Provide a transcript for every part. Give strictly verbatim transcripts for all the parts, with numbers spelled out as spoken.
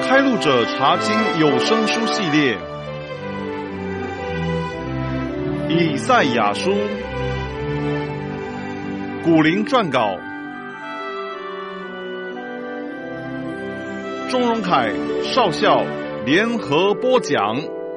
开路者查经有声书系列，以赛亚书，古灵撰稿，钟荣凯少校联合播讲。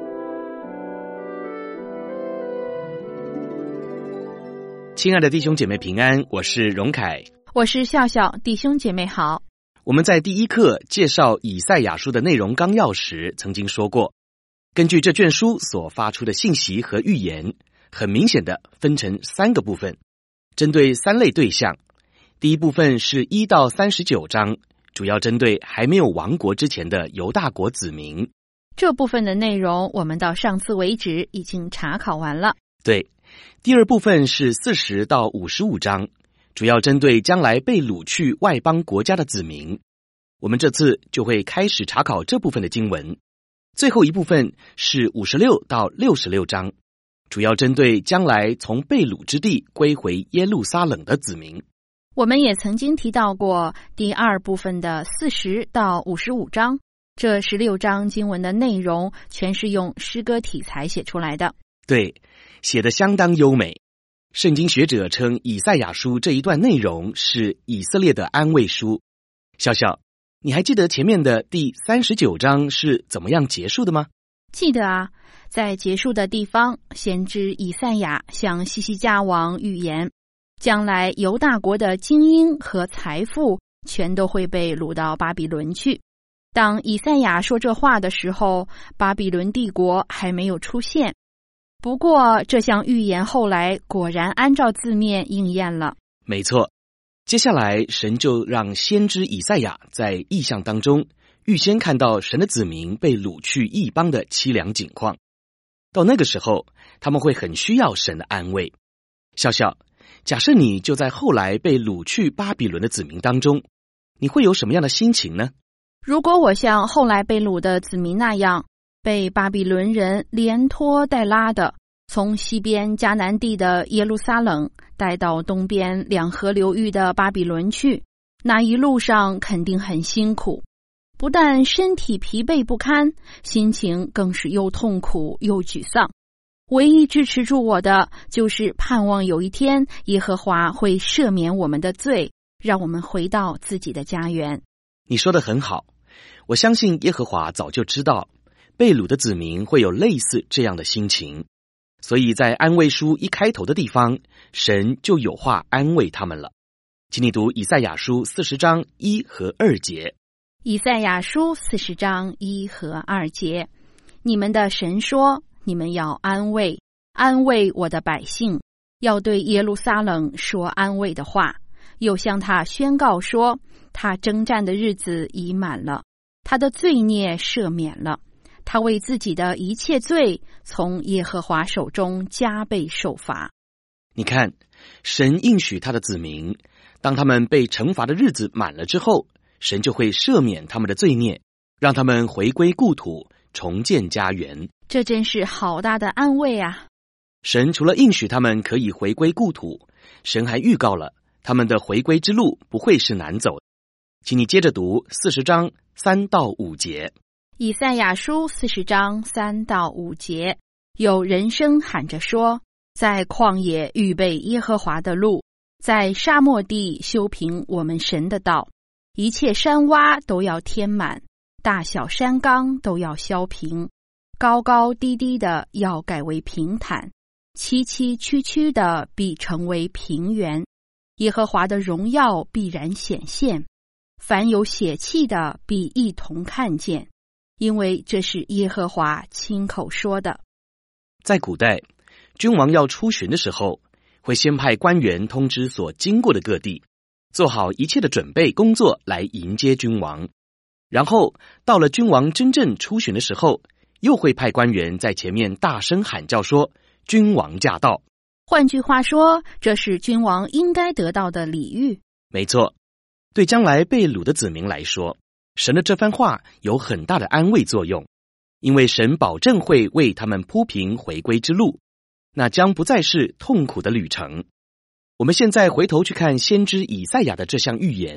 亲爱的弟兄姐妹平安，我是荣凯， 我是笑笑，弟兄姐妹好。 我们在第一课介绍以赛亚书的内容纲要时曾经说过，根据这卷书所发出的信息和预言，很明显的分成三个部分，针对三类对象。第一部分是一到三十九章，主要针对还没有亡国之前的犹大国子民。 这部分的内容我们到上次为止已经查考完了。 对。第二部分是四十到五十五章，主要针对将来被掳去外邦国家的子民。我们这次就会开始查考这部分的经文。最后一部分是五十六到六十六章，主要针对将来从被掳之地归回耶路撒冷的子民。 我们也曾经提到过第二部分的四十到五十五章，这十六章经文的内容全是用诗歌体裁写出来的。 对，写得相当优美。圣经学者称以赛亚书这一段内容是以色列的安慰书。笑笑，你还记得前面的第三十九章是怎么样结束的吗？ 记得啊，在结束的地方，先知以赛亚向西西家王预言，将来犹大国的精英和财富全都会被掳到巴比伦去。当以赛亚说这话的时候，巴比伦帝国还没有出现。不过这项预言后来果然按照字面应验了。 没错，接下来神就让先知以赛亚在异象当中预先看到神的子民被掳去异邦的凄凉景况。到那个时候，他们会很需要神的安慰。笑笑，假设你就在后来被掳去巴比伦的子民当中，你会有什么样的心情呢？ 如果我像后来被掳的子民那样，被巴比伦人连拖带拉的从西边迦南地的耶路撒冷带到东边两河流域的巴比伦去，那一路上肯定很辛苦，不但身体疲惫不堪，心情更是又痛苦又沮丧。唯一支持住我的，就是盼望有一天耶和华会赦免我们的罪，让我们回到自己的家园。 你说得很好，我相信耶和华早就知道被掳的子民会有类似这样的心情，所以在安慰书一开头的地方，神就有话安慰他们了。请你读以赛亚书四十章一和二节。 以赛亚书四十章一和二节，你们的神说，你们要安慰，安慰我的百姓，要对耶路撒冷说安慰的话，又向他宣告说，他征战的日子已满了，他的罪孽赦免了，他为自己的一切罪从耶和华手中加倍受罚。 你看，神应许他的子民，当他们被惩罚的日子满了之后，神就会赦免他们的罪孽，让他们回归故土，重建家园。 这真是好大的安慰啊！ 神除了应许他们可以回归故土，神还预告了他们的回归之路不会是难走。请你接着读四十章三到五节。 以赛亚书四十章三到五节，有人声喊着说，在旷野预备耶和华的路，在沙漠地修平我们神的道，一切山洼都要填满，大小山冈都要削平，高高低低的要改为平坦，崎崎岖岖的必成为平原，耶和华的荣耀必然显现，凡有血气的必一同看见，因为这是耶和华亲口说的。 在古代，君王要出巡的时候，会先派官员通知所经过的各地，做好一切的准备工作来迎接君王。然后到了君王真正出巡的时候，又会派官员在前面大声喊叫说，君王驾到。 换句话说，这是君王应该得到的礼遇。 没错，对将来被掳的子民来说，神的这番话有很大的安慰作用，因为神保证会为他们铺平回归之路，那将不再是痛苦的旅程。我们现在回头去看先知以赛亚的这项预言，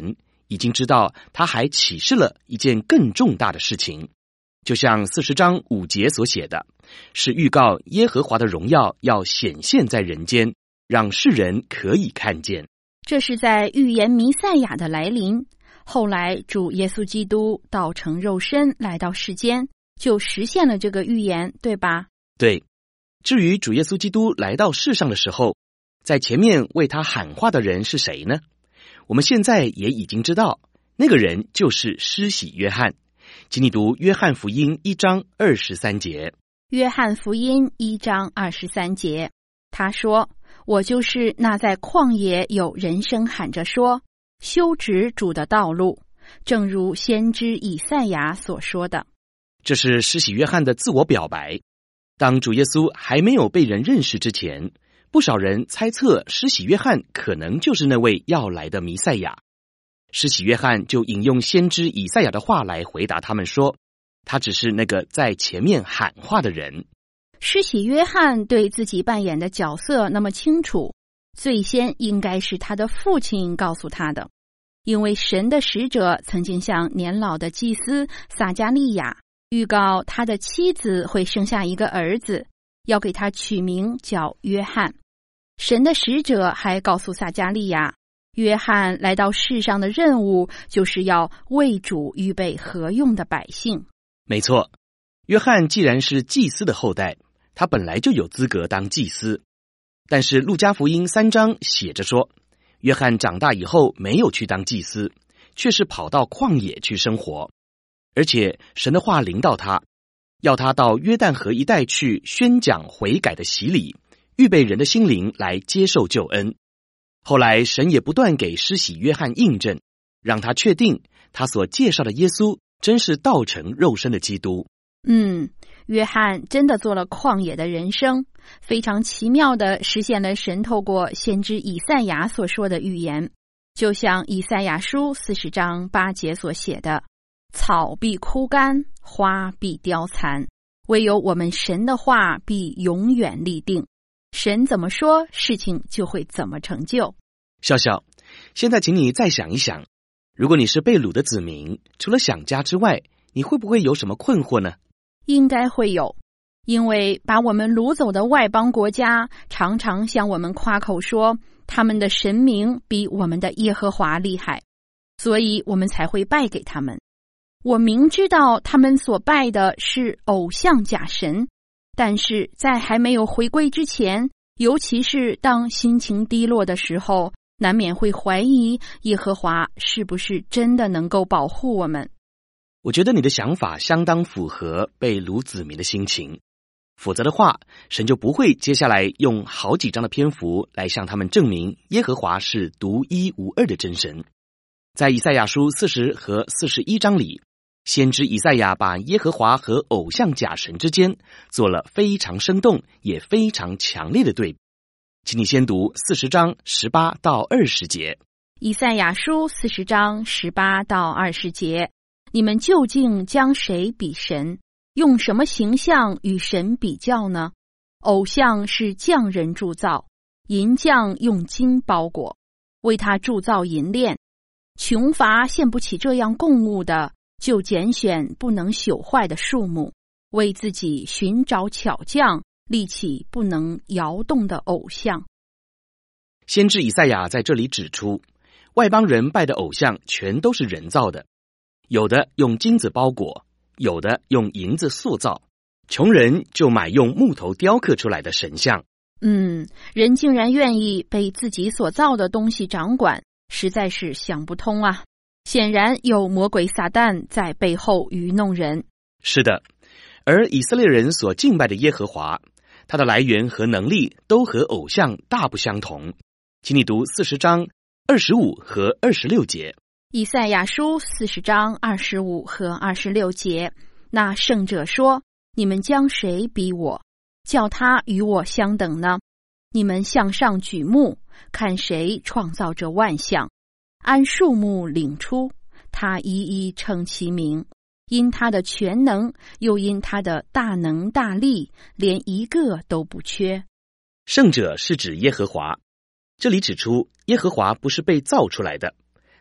已经知道他还启示了一件更重大的事情，就像四十章五节所写的，是预告耶和华的荣耀要显现在人间，让世人可以看见。 这是在预言弥赛亚的来临。后来主耶稣基督道成肉身来到世间，就实现了这个预言，对吧？ 对。至于主耶稣基督来到世上的时候，在前面为他喊话的人是谁呢？我们现在也已经知道，那个人就是施洗约翰。请你读约翰福音一章二十三节。 约翰福音一章二十三节，他说：我就是那在旷野有人声喊着说，修直主的道路，正如先知以赛亚所说的。 这是施洗约翰的自我表白。当主耶稣还没有被人认识之前，不少人猜测施洗约翰可能就是那位要来的弥赛亚。施洗约翰就引用先知以赛亚的话来回答他们说，他只是那个在前面喊话的人。 施洗约翰对自己扮演的角色那么清楚，最先应该是他的父亲告诉他的，因为神的使者曾经向年老的祭司撒迦利亚预告他的妻子会生下一个儿子，要给他取名叫约翰。神的使者还告诉撒迦利亚，约翰来到世上的任务就是要为主预备合用的百姓。 没错，约翰既然是祭司的后代，他本来就有资格当祭司。但是路加福音三章写着说，约翰长大以后没有去当祭司，却是跑到旷野去生活。而且神的话临到他，要他到约旦河一带去宣讲悔改的洗礼，预备人的心灵来接受救恩。后来神也不断给施洗约翰印证，让他确定他所介绍的耶稣真是道成肉身的基督。 嗯，约翰真的做了旷野的人生，非常奇妙地实现了神透过先知以赛亚所说的预言。就像以赛亚书四十章八节所写的，草必枯干，花必凋残，唯有我们神的话必永远立定。神怎么说，事情就会怎么成就。 笑笑，现在请你再想一想，如果你是被掳的子民，除了想家之外，你会不会有什么困惑呢？ 应该会有，因为把我们掳走的外邦国家常常向我们夸口说，他们的神明比我们的耶和华厉害，所以我们才会拜给他们。我明知道他们所拜的是偶像假神，但是在还没有回归之前，尤其是当心情低落的时候，难免会怀疑耶和华是不是真的能够保护我们。 我觉得你的想法相当符合被掳子民的心情，否则的话，神就不会接下来用好几章的篇幅来向他们证明耶和华是独一无二的真神。在以赛亚书四十和四十一章里，先知以赛亚把耶和华和偶像假神之间做了非常生动也非常强烈的对比。请你先读四十章十八到二十节。 以赛亚书四十章十八到二十节，你们究竟将谁比神？用什么形象与神比较呢？偶像是匠人铸造，银匠用金包裹，为他铸造银链。穷乏献不起这样供物的，就拣选不能朽坏的树木，为自己寻找巧匠，立起不能摇动的偶像。 先知以赛亚在这里指出，外邦人拜的偶像全都是人造的，有的用金子包裹，有的用银子塑造，穷人就买用木头雕刻出来的神像。 嗯，人竟然愿意被自己所造的东西掌管，实在是想不通啊！显然有魔鬼撒旦在背后愚弄人。 是的，而以色列人所敬拜的耶和华，他的来源和能力都和偶像大不相同。请你读四十章二十五和二十六节。 以赛亚书四十章二十五和二十六节，那圣者说：你们将谁比我，叫他与我相等呢？你们向上举目，看谁创造这万象，按数目领出，他一一称其名，因他的全能，又因他的大能大力，连一个都不缺。 圣者是指耶和华，这里指出耶和华不是被造出来的，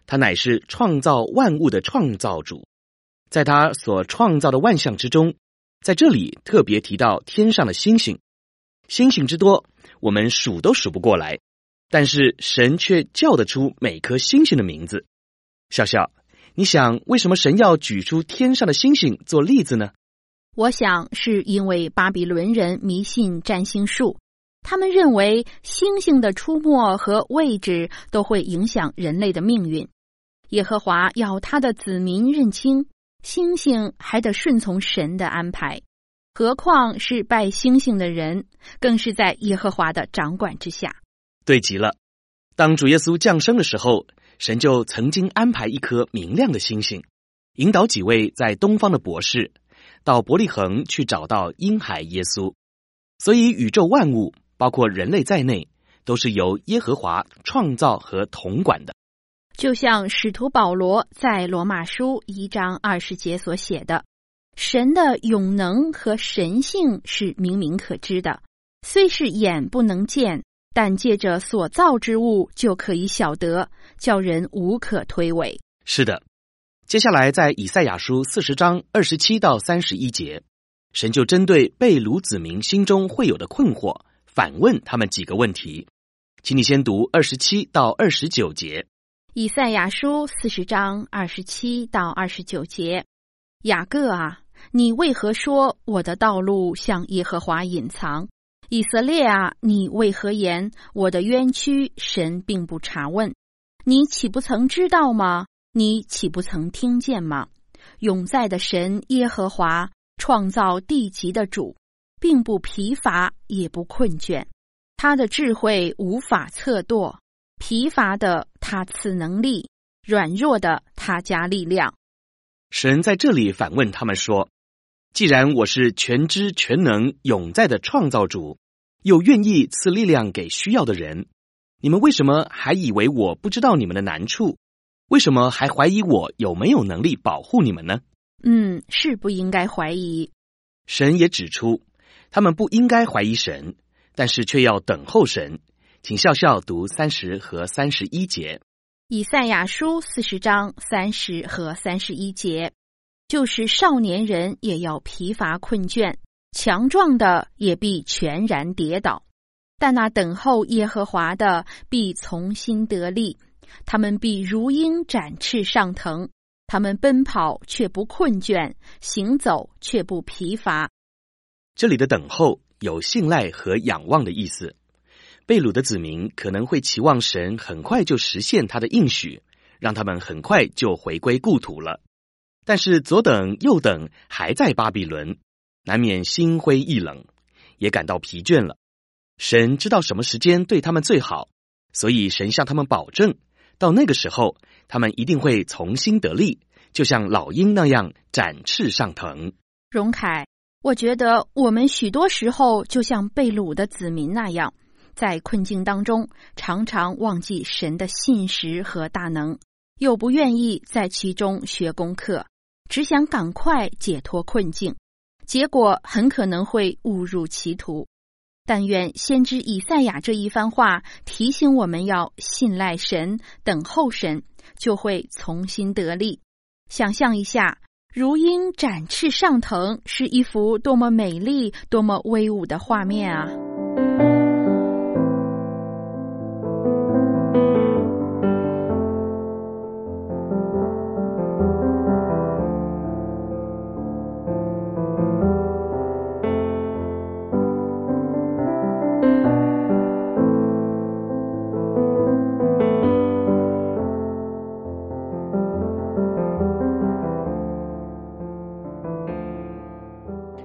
他乃是创造万物的创造主，在他所创造的万象之中，在这里特别提到天上的星星。星星之多，我们数都数不过来，但是神却叫得出每颗星星的名字。笑笑，你想为什么神要举出天上的星星做例子呢？ 我想是因为巴比伦人迷信占星术，他们认为星星的出没和位置都会影响人类的命运。耶和华要他的子民认清，星星还得顺从神的安排，何况是拜星星的人，更是在耶和华的掌管之下。 对极了，当主耶稣降生的时候，神就曾经安排一颗明亮的星星，引导几位在东方的博士到伯利恒去找到婴孩耶稣。所以宇宙万物，包括人类在内，都是由耶和华创造和统管的。 就像使徒保罗在罗马书一章二十节所写的，神的永能和神性是明明可知的，虽是眼不能见，但借着所造之物就可以晓得，叫人无可推诿。 是的，接下来在以赛亚书四十章二十七到三十一节，神就针对被掳子民心中会有的困惑，反问他们几个问题。请你先读二十七到二十九节。 以赛亚书四十章二十七到二十九节，雅各啊，你为何说我的道路向耶和华隐藏？以色列啊，你为何言我的冤屈神并不查问？你岂不曾知道吗？你岂不曾听见吗？永在的神耶和华，创造地极的主，并不疲乏也不困倦，他的智慧无法测度，疲乏的他赐能力，软弱的他加力量。 神在这里反问他们说，既然我是全知全能永在的创造主，又愿意赐力量给需要的人，你们为什么还以为我不知道你们的难处？为什么还怀疑我有没有能力保护你们呢？ 嗯，是不应该怀疑。 神也指出，他们不应该怀疑神，但是却要等候神。请笑笑读三十和三十一节。 以赛亚书四十章三十和三十一节，就是少年人也要疲乏困倦，强壮的也必全然跌倒，但那等候耶和华的必从心得力，他们必如鹰展翅上腾，他们奔跑却不困倦，行走却不疲乏。 这里的等候有信赖和仰望的意思。被掳的子民可能会期望神很快就实现他的应许，让他们很快就回归故土了。但是左等右等还在巴比伦，难免心灰意冷，也感到疲倦了。神知道什么时间对他们最好，所以神向他们保证，到那个时候他们一定会从心得力，就像老鹰那样展翅上腾。 荣凯，我觉得我们许多时候就像被掳的子民那样，在困境当中常常忘记神的信实和大能，又不愿意在其中学功课，只想赶快解脱困境，结果很可能会误入歧途。但愿先知以赛亚这一番话提醒我们要信赖神，等候神，就会从心得力。想象一下，如鹰展翅上腾，是一幅多么美丽多么威武的画面啊！